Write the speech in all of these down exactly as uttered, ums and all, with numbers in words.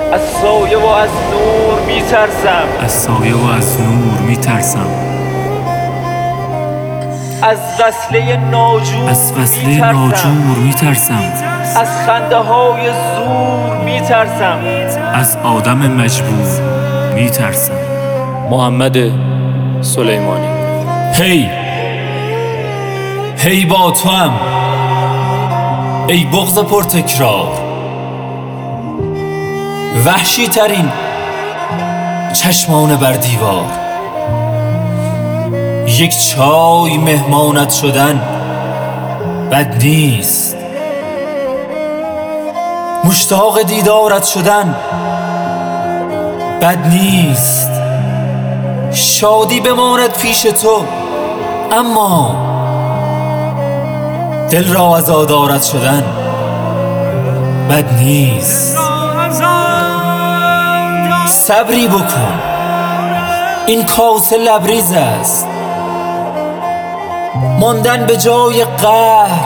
از سایه و از نور میترسم، از سایه و از نور میترسم، از وصله ناجور از وصله میترسم، ناجور میترسم، از خنده های زور میترسم، از آدم مجبور میترسم. محمد سلیمانی. هی هی با تو هم ای بغض پرتکرار، وحشی ترین چشمان بر دیوار. یک چای مهمانت شدن بد نیست، مشتاق دیدارت شدن بد نیست، شادی بماند پیش تو اما دل را عزادارت شدن بد نیست. صبری بکن، این کاسه لبریز است، ماندن به جای قهر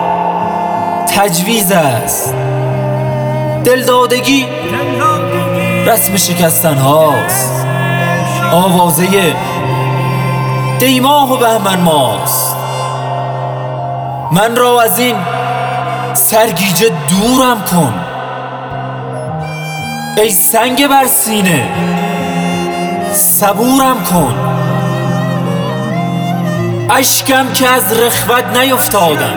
تجویز است. دلدادگی رسم شکستن هاست، آوازه دیماه و بهمن ماست. من را از این سرگیجه دورم کن ای سنگ بر سینه، صبورم کن. اشکم که از رخوت نیفتادم،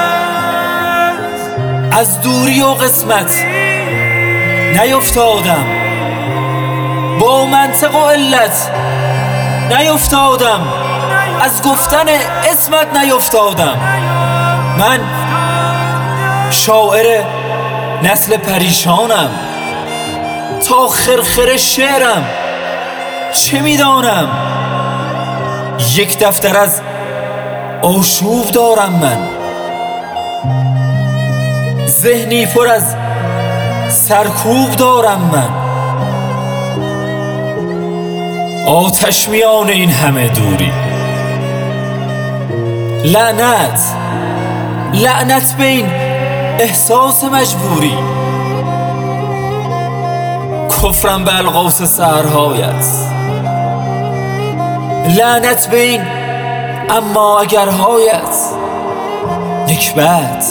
از دوری و قسمت نیفتادم، با منطق و علت نیفتادم، از گفتن اسمت نیفتادم. من شاعر نسل پریشانم، تا خرخر شعرم چه میدانم. یک دفتر از آشوب دارم من، ذهنی پر از سرکوب دارم من. آتش میان این همه دوری، لعنت لعنت به این احساس مجبوری. کفرم به القاص سحرهایت، لعنت به این اما اگرهایت. نکبت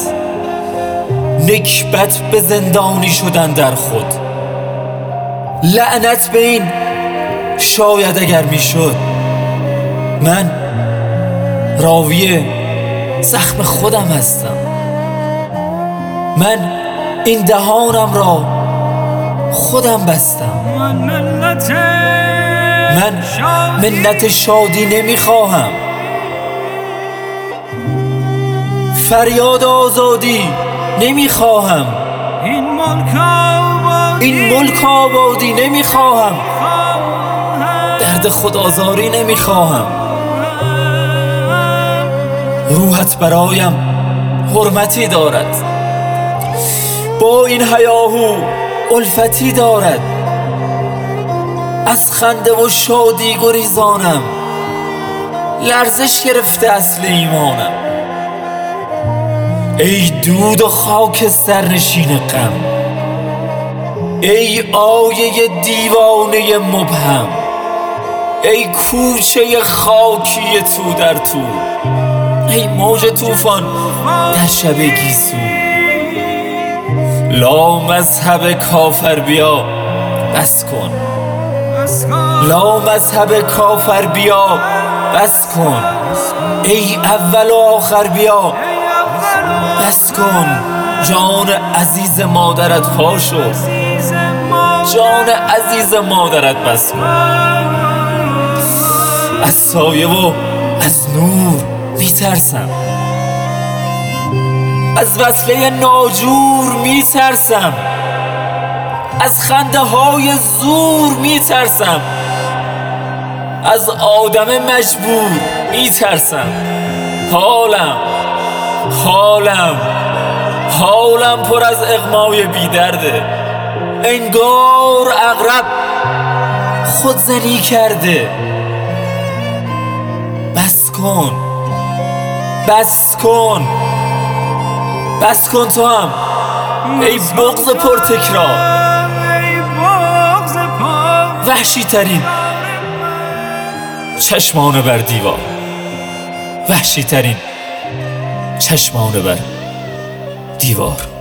نکبت به زندانی شدن در خود، لعنت به این شاید اگر میشد. من راوی زخم خودم هستم، من این دهانم را خودم بستم. من منت شادی نمیخواهم، فریاد آزادی نمیخواهم، این ملک آبادی نمیخواهم، درد خود آزاری نمیخواهم. روحت برایم حرمتی دارد، با این هیاهو الفتی دارد. از خنده و شادی گریزانم، لرزش گرفته اصل ایمانم. ای دود و خاک سرنشین غم، ای آیه دیوانه مبهم، ای کوچه خاکی تو در تو، ای موج طوفان در شب گیسو. لا مذهب کافر بیا بس کن، لا مذهب کافر بیا بس کن، ای اول و آخر بیا بس کن. جان عزیز مادرت پا شد، جان عزیز مادرت بس کن. از سایه و از نور میترسم، از وصله ناجور میترسم، از خنده های زور میترسم، از آدم مجبور میترسم. حالم حالم حالم پر از اغمای بیدرده، انگار عقرب خودزنی کرده. بس کن بس کن بس کن تو هم ای بغض پرتکرار. وحشی ترین چشمانه بر دیوار، وحشی ترین چشمانه بر دیوار.